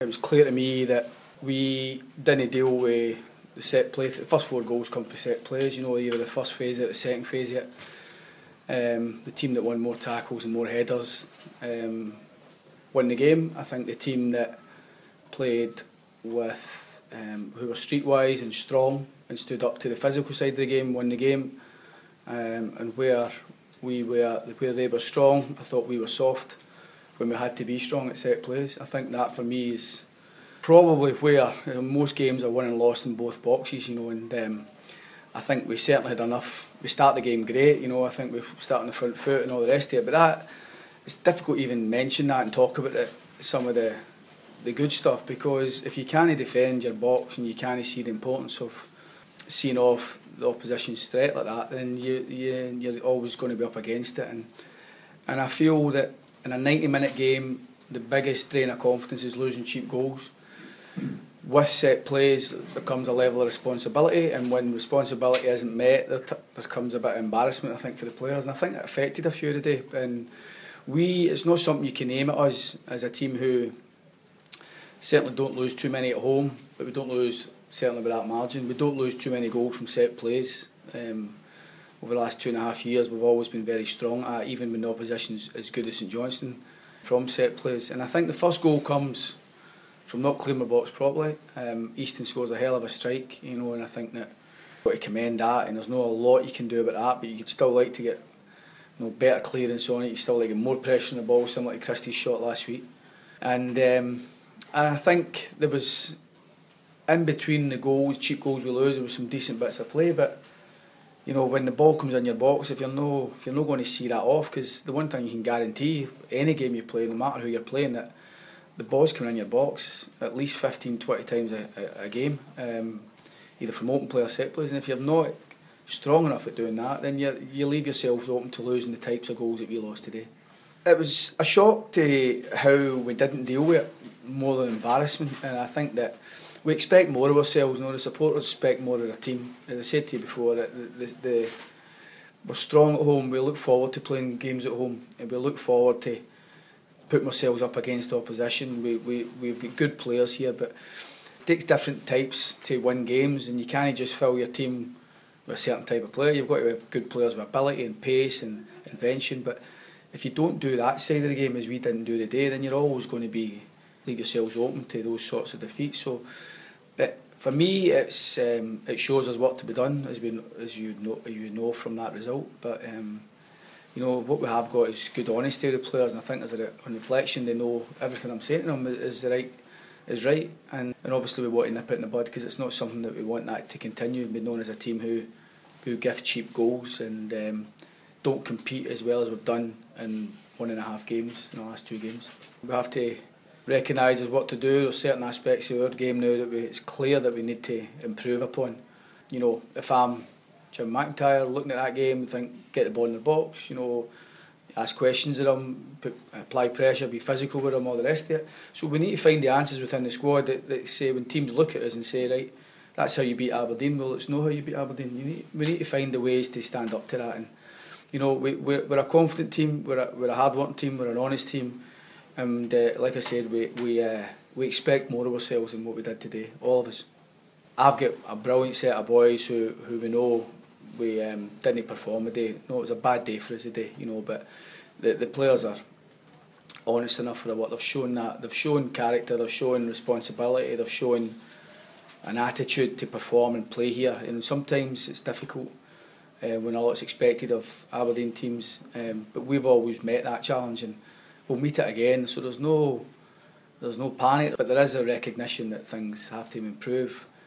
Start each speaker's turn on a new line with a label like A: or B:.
A: It was clear to me that we didn't deal with the set play. The first 4 goals come from set plays, either the first phase of it, the second phase of it. The team that won more tackles and more headers won the game. I think the team that played with, who were streetwise and strong and stood up to the physical side of the game won the game. And where they were strong, I thought we were soft when we had to be strong at set plays. I think that for me is probably where most games are won and lost in both boxes, and I think we certainly had enough. We start the game great, I think we start on the front foot and all the rest of it, but it's difficult to even mention that and talk about some of the good stuff, because if you can't defend your box and you can't see the importance of seeing off the opposition's threat like that, then you're always going to be up against it. And I feel that in a 90-minute game, the biggest drain of confidence is losing cheap goals. With set plays, there comes a level of responsibility, and when responsibility isn't met, there comes a bit of embarrassment, I think, for the players. And I think it affected a few today. And it's not something you can aim at us as a team who certainly don't lose too many at home, but we don't lose certainly by that margin. We don't lose too many goals from set plays. Over the last 2.5 years, we've always been very strong at, even when the opposition's as good as St Johnstone, from set plays. And I think the first goal comes from not clearing the box properly. Easton scores a hell of a strike, and I think that you've got to commend that. And there's not a lot you can do about that, but you'd still like to get better clearance on it. You still like to get more pressure on the ball, similar to Christie's shot last week. And I think there was, in between the goals, cheap goals we lose, there was some decent bits of play, but when the ball comes in your box, if you're not going to see that off, because the one thing you can guarantee, any game you play, no matter who you're playing, that the ball's coming in your box at least 15-20 times a game, either from open play or set plays. And if you're not strong enough at doing that, then you leave yourselves open to losing the types of goals that we lost today. It was a shock to how we didn't deal with it, more than embarrassment. And I think that we expect more of ourselves. The supporters expect more of the team. As I said to you before, we're strong at home. We look forward to playing games at home, and we look forward to putting ourselves up against the opposition. We've got good players here, but it takes different types to win games, and you can't just fill your team with a certain type of player. You've got to have good players with ability and pace and invention. But if you don't do that side of the game, as we didn't do today, then you're always going to leave yourselves open to those sorts of defeats. So, but for me, it shows us what to be done, as you know from that result. But what we have got is good honesty of the players, and I think on reflection they know everything I'm saying to them is right, and obviously we want to nip it in the bud, because it's not something that we want that to continue. We're known as a team who give cheap goals and don't compete as well as we've done in 1.5 games in the last 2 games. We have to recognise what to do. There's certain aspects of our game now that it's clear that we need to improve upon. If I'm Jim McIntyre looking at that game, think get the ball in the box, ask questions of them, apply pressure, be physical with them, all the rest of it. So we need to find the answers within the squad that say, when teams look at us and say, right, that's how you beat Aberdeen. Well, it's not how you beat Aberdeen. We need to find the ways to stand up to that. And we're a confident team, we're a hard-working team, we're an honest team, and like I said, we expect more of ourselves than what we did today, all of us. I've got a brilliant set of boys who we know we didn't perform today. No, it was a bad day for us today, but the players are honest enough for what they've shown. That they've shown character, they've shown responsibility, they've shown an attitude to perform and play here. And sometimes it's difficult when a lot's expected of Aberdeen teams, but we've always met that challenge, and we'll meet it again. So there's no panic, but there is a recognition that things have to improve.